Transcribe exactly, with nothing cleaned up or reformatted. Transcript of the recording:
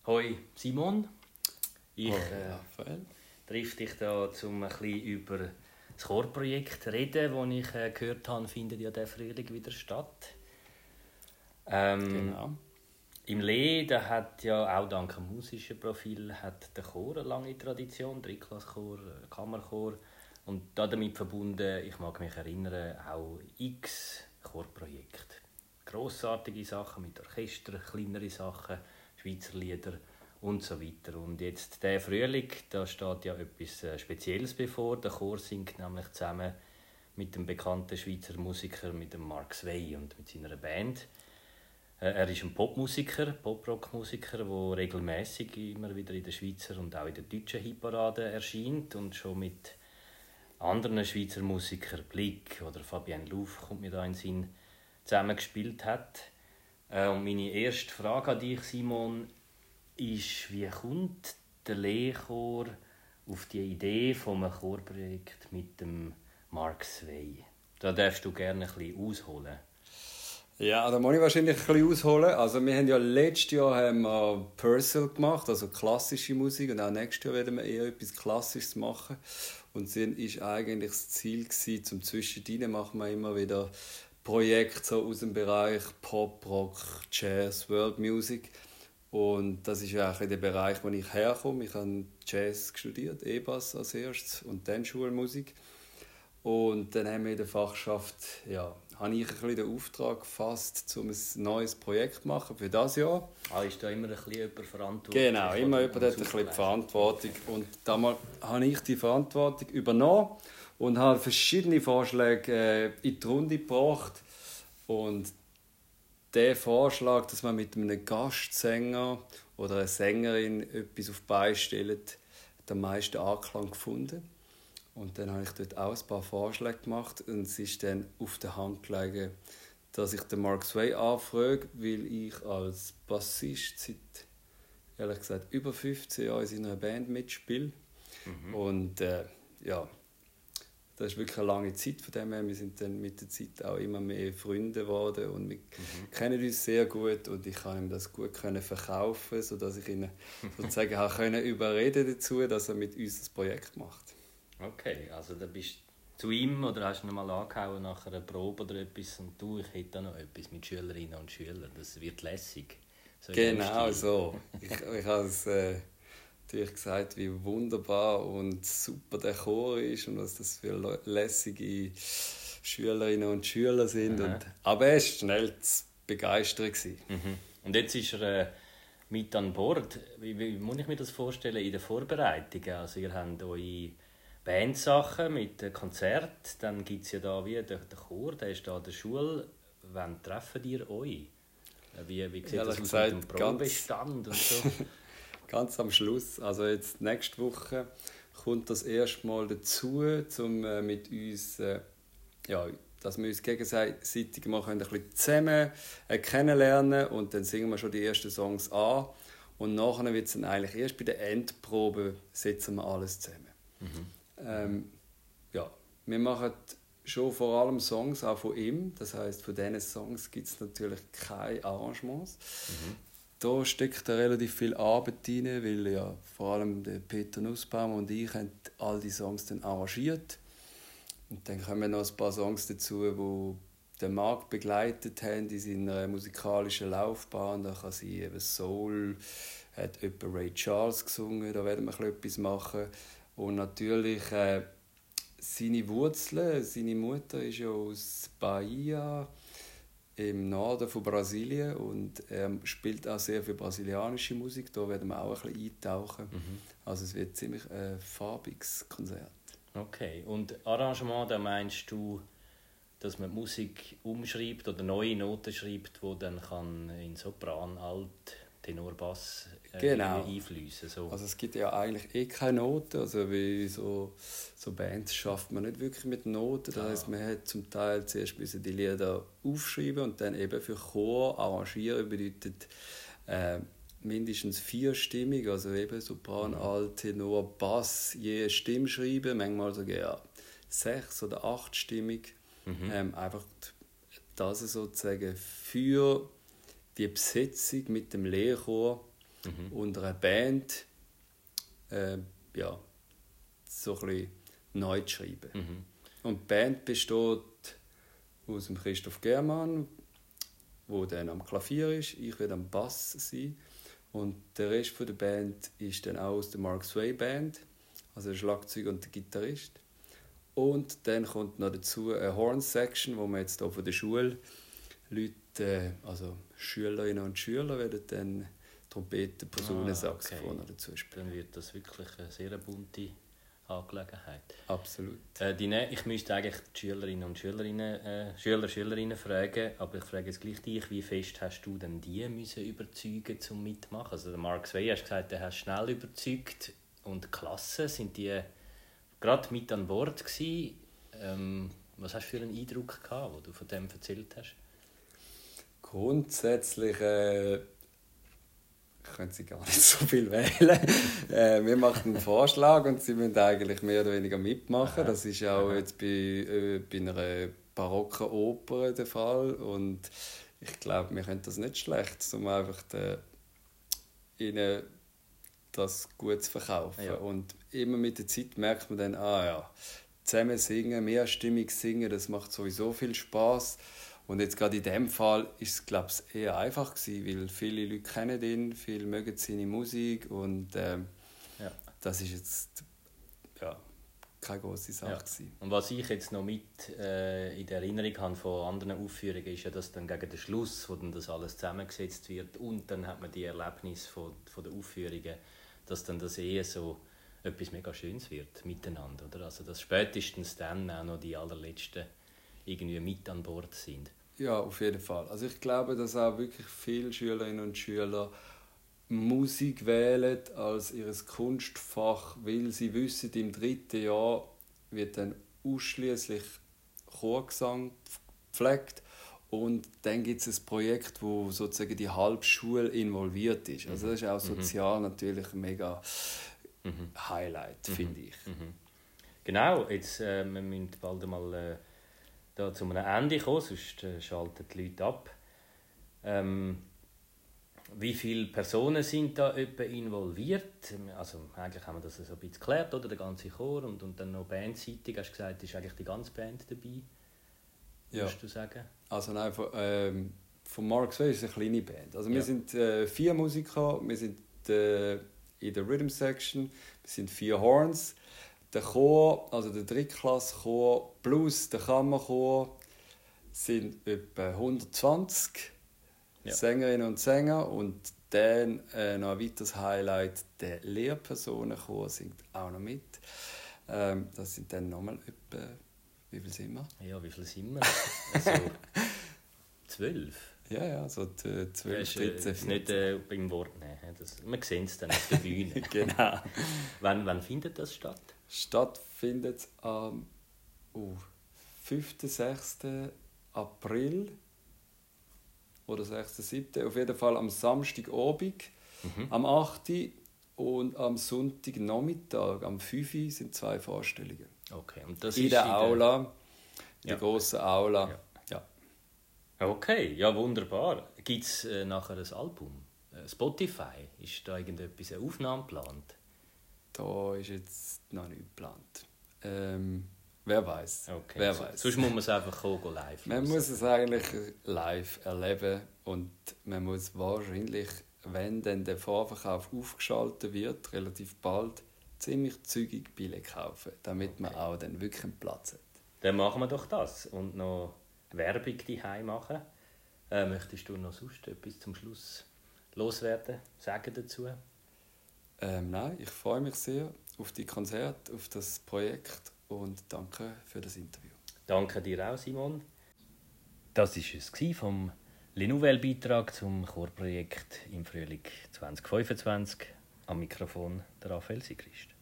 Hoi Simon, ich Hoi, äh, Raphael. treffe dich hier, um ein bisschen über das Chorprojekt zu reden, das ich äh, gehört habe, findet ja der Frühling wieder statt. Ähm, Genau. Im Lee, der hat ja auch dank dem musischen Profil hat der Chor eine lange Tradition, Drittklasschor, Kammerchor und damit verbunden, ich mag mich erinnern, auch x Chorprojekte. Grossartige Sachen mit Orchester, kleinere Sachen, Schweizer Lieder und so weiter. Und jetzt der Frühling, da steht ja etwas Spezielles bevor. Der Chor singt nämlich zusammen mit dem bekannten Schweizer Musiker, mit dem Mark Sway und mit seiner Band. Er ist ein Popmusiker, Poprock-Musiker, der regelmäßig immer wieder in der Schweizer und auch in der deutschen Hitparade erscheint und schon mit anderen Schweizer Musikern, Blick oder Fabienne Louf, kommt mir da in den Sinn, zusammen gespielt hat. Und meine erste Frage an dich, Simon, ist, wie kommt der Lehrchor auf die Idee von einem Chorprojekt mit dem Mark Sway? Da darfst du gerne ein bisschen ausholen. Ja, da muss ich wahrscheinlich ein bisschen ausholen. Also wir haben ja letztes Jahr haben wir Purcell gemacht, also klassische Musik, und auch nächstes Jahr werden wir eher etwas Klassisches machen. Und dann war eigentlich das Ziel gewesen, zum Zwischendrin machen wir immer wieder Projekte so aus dem Bereich Pop, Rock, Jazz, World Music. Und das ist ja auch der Bereich, wo ich herkomme. Ich habe Jazz studiert, E-Bass als erstes und dann Schulmusik. Und dann haben wir in der Fachschaft, ja, habe ich ein bisschen den Auftrag gefasst, um ein neues Projekt zu machen für dieses Jahr. Ah, ist da immer ein bisschen jemand verantwortlich? Genau, immer jemand hat ein bisschen die Verantwortung. Und damals habe ich die Verantwortung übernommen und habe verschiedene Vorschläge äh, in die Runde gebracht. Und der Vorschlag, dass man mit einem Gastsänger oder einer Sängerin etwas auf die Beine stellt, hat am meisten Anklang gefunden. Und dann habe ich dort auch ein paar Vorschläge gemacht und es ist dann auf der Hand gelegen, dass ich den Mark Sway anfrage, weil ich als Bassist seit, ehrlich gesagt, über fünfzehn Jahren in seiner Band mitspiele. Mhm. Und äh, ja, das ist wirklich eine lange Zeit von dem her. Wir sind dann mit der Zeit auch immer mehr Freunde geworden und wir mhm. kennen uns sehr gut und ich kann ihm das gut können verkaufen, sodass ich ihn sozusagen auch können überreden dazu, dass er mit uns das Projekt macht. Okay, also da bist du zu ihm oder hast du ihn mal angehauen nach einer Probe oder etwas und du, ich hätte da noch etwas mit Schülerinnen und Schülern, das wird lässig. So genau so. Ich, ich habe es äh, natürlich gesagt, wie wunderbar und super der Chor ist und was das für lässige Schülerinnen und Schüler sind. Und, aber er war schnell zu begeistern. Mhm. Und jetzt ist er äh, mit an Bord. Wie, wie muss ich mir das vorstellen in den Vorbereitungen? Also ihr habt eure Bandsachen mit Konzert, dann gibt es ja da wie den Chor, der ist da an der Schule. Wann treffen ihr euch? Wie, wie sieht ja, das aus gesagt, mit dem Probestand und so? Ganz am Schluss, also jetzt nächste Woche kommt das erste Mal dazu, um äh, mit uns, äh, ja, dass wir uns gegenseitig mal ein bisschen zusammen äh, kennenlernen und dann singen wir schon die ersten Songs an und nachher wird es dann eigentlich erst bei der Endprobe setzen wir alles zusammen. Mhm. Ähm, ja, wir machen schon vor allem Songs auch von ihm. Das heisst, von diesen Songs gibt es natürlich keine Arrangements. Mhm. Da steckt da relativ viel Arbeit rein, weil ja vor allem der Peter Nussbaum und ich haben all die Songs dann arrangiert. Und dann kommen noch ein paar Songs dazu, die den Markt begleitet haben in seiner musikalischen Laufbahn. Da kann sie eben Soul, hat etwa Ray Charles gesungen, da werden wir etwas machen. Und natürlich äh, seine Wurzeln, seine Mutter ist ja aus Bahia im Norden von Brasilien und er spielt auch sehr viel brasilianische Musik, da werden wir auch ein bisschen eintauchen. Mhm. Also es wird ziemlich ein farbiges Konzert. Okay, und Arrangement, da meinst du, dass man Musik umschreibt oder neue Noten schreibt, die dann kann in Sopran, Alt, Tenor, Bass äh, genau. einfließen. So. Also es gibt ja eigentlich eh keine Noten, also wie so, so Bands schafft man nicht wirklich mit Noten. Das heisst, man hat zum Teil zuerst die Lieder aufschreiben und dann eben für Chor arrangieren bedeutet äh, mindestens vierstimmig, also eben Sopran, mhm. Alt, Tenor, Bass, je Stimme schreiben, manchmal sogar ja, sechs- oder achtstimmig. Mhm. Ähm, einfach das sozusagen für die Besetzung mit dem Lehrchor mhm. und einer Band äh, ja, so ein bisschen neu zu schreiben. Mhm. Und die Band besteht aus dem Christoph Germann, der dann am Klavier ist, ich werde am Bass sein. Und der Rest der Band ist dann auch aus der Mark Sway Band, also der Schlagzeuger und der Gitarrist. Und dann kommt noch dazu eine Horn-Section, wo wir jetzt hier von der Schule Leute, also Schülerinnen und Schüler, werden dann Trompete, Posaune, ah, Saxophon okay. dazu spielen. Dann wird das wirklich eine sehr bunte Angelegenheit. Absolut. Äh, die, ich müsste eigentlich die Schülerinnen und Schülerinnen, äh, Schüler, Schülerinnen fragen, aber ich frage jetzt gleich dich, wie fest hast du denn die müssen überzeugen zum Mitmachen? Also der Mark Sway, hast gesagt, der hat schnell überzeugt und die Klassen, sind die gerade mit an Bord gewesen? Ähm, was hast du für einen Eindruck gehabt, wo du von dem erzählt hast? Grundsätzlich äh können sie gar nicht so viel wählen. äh, wir machen einen Vorschlag und sie müssen eigentlich mehr oder weniger mitmachen. Das ist auch jetzt bei, äh, bei einer barocken Oper der Fall. Und ich glaube, wir können das nicht schlecht, um einfach den, ihnen das gut zu verkaufen. Ja. Und immer mit der Zeit merkt man dann, ah ja, zusammen singen, mehrstimmig singen, das macht sowieso viel Spaß. Und jetzt gerade in diesem Fall war es, glaube ich, eher einfach gewesen, weil viele Leute kennen ihn, viele mögen seine Musik und ähm, ja. das ist jetzt ja, keine grosse Sache ja. gewesen. Und was ich jetzt noch mit äh, in der Erinnerung habe von anderen Aufführungen, ist ja, dass dann gegen den Schluss, wo dann das alles zusammengesetzt wird und dann hat man die Erlebnisse von, von den Aufführungen, dass dann das eher so etwas mega Schönes wird miteinander, oder? Also dass spätestens dann auch noch die allerletzten irgendwie mit an Bord sind. Ja, auf jeden Fall. Also ich glaube, dass auch wirklich viele Schülerinnen und Schüler Musik wählen als ihr Kunstfach, weil sie wissen, im dritten Jahr wird dann ausschließlich Chorgesang gepflegt und dann gibt es ein Projekt, wo sozusagen die halbe Schule involviert ist. Also das ist auch sozial mhm. natürlich ein mega mhm. Highlight, mhm. finde ich. Mhm. Genau, jetzt äh, wir müssen bald einmal äh, da zu einem Ende kommen, sonst äh, schalten die Leute ab. Ähm, wie viele Personen sind da etwa involviert? Also eigentlich haben wir das so ein bisschen geklärt, oder? Der ganze Chor und, und dann noch bandseitig. Hast du gesagt, ist eigentlich die ganze Band dabei? Ja. Würdest du sagen? Also nein, von, ähm, von Mark Sway ist es eine kleine Band. Also wir ja. sind äh, vier Musiker, wir sind äh, in der Rhythm Section, wir sind vier Horns. Der Chor, also der Drittklasse-Chor plus der Kammerchor sind etwa hundertzwanzig ja. Sängerinnen und Sänger und dann äh, noch ein weiteres Highlight, der Lehrpersonenchor singt auch noch mit. Ähm, das sind dann nochmal etwa, wie viel sind wir? Ja, wie viel sind wir? Also zwölf. Ja, ja, so zwölf, dreizehn, vierzehn. Nicht äh, beim Wort nehmen. Das, wir sehen es dann auf der Bühne. Genau. wann, wann findet das statt? Stattfindet am uh, fünften sechsten April oder sechsten siebten Auf jeden Fall am Samstagabend, mhm. am achten und am Sonntagnachmittag, am fünften sind zwei Vorstellungen. Okay. Und das in ist der in Aula, der... in der grossen Aula. Ja. Ja. Okay, ja wunderbar. Gibt es äh, nachher ein Album? Äh, Spotify, ist da irgendetwas, eine Aufnahme geplant? Da ist jetzt noch nicht geplant. Ähm, wer weiß? Okay. Wer so, weiß? Sonst muss man es einfach kommen, live Man hören. muss es eigentlich live erleben und man muss wahrscheinlich, wenn dann der Vorverkauf aufgeschaltet wird, relativ bald, ziemlich zügig Billett kaufen, damit okay. man auch dann wirklich einen Platz hat. Dann machen wir doch das und noch Werbung daheim machen. Äh, möchtest du noch sonst etwas zum Schluss loswerden, sagen dazu? Ähm, nein, ich freue mich sehr auf die Konzerte, auf das Projekt und danke für das Interview. Danke dir auch, Simon. Das war es vom Le Nouvelle-Beitrag zum Chorprojekt im Frühling zwanzig fünfundzwanzig. Am Mikrofon der Raphael Sigrist.